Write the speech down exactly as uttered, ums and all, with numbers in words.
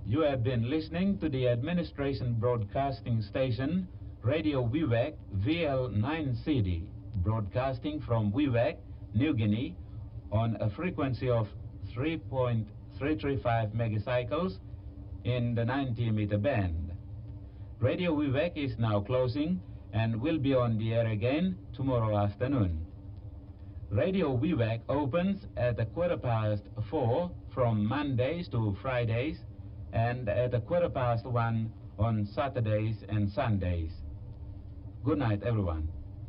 You have been listening to the Administration Broadcasting Station, Radio Wewak V L nine C D, broadcasting from Wewak, New Guinea, on a frequency of three point three three five megacycles in the ninety meter band. Radio Wewak is now closing and will be on the air again tomorrow afternoon. Radio Wewak opens at a quarter past four from Mondays to Fridays and at a quarter past one on Saturdays and Sundays. Good night, everyone.